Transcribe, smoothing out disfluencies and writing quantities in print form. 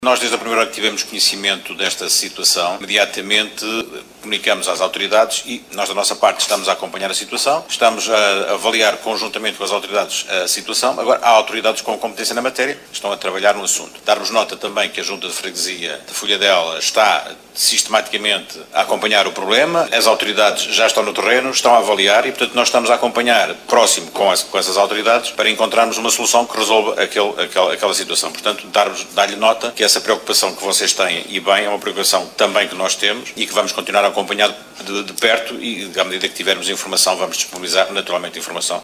Nós, desde a primeira hora que tivemos conhecimento desta situação, imediatamente comunicamos às autoridades e nós, da nossa parte, estamos a acompanhar a situação, estamos a avaliar conjuntamente com as autoridades a situação. Agora, há autoridades com competência na matéria que estão a trabalhar no assunto. Darmos nota também que a Junta de Freguesia de Folhadela está sistematicamente a acompanhar o problema, as autoridades já estão no terreno, estão a avaliar e, portanto, nós estamos a acompanhar próximo com essas autoridades para encontrarmos uma solução que resolva aquela situação. Portanto, dar-lhe nota que essa preocupação que vocês têm, e bem, é uma preocupação também que nós temos e que vamos continuar a acompanhar de perto e, à medida que tivermos informação, vamos disponibilizar naturalmente informação.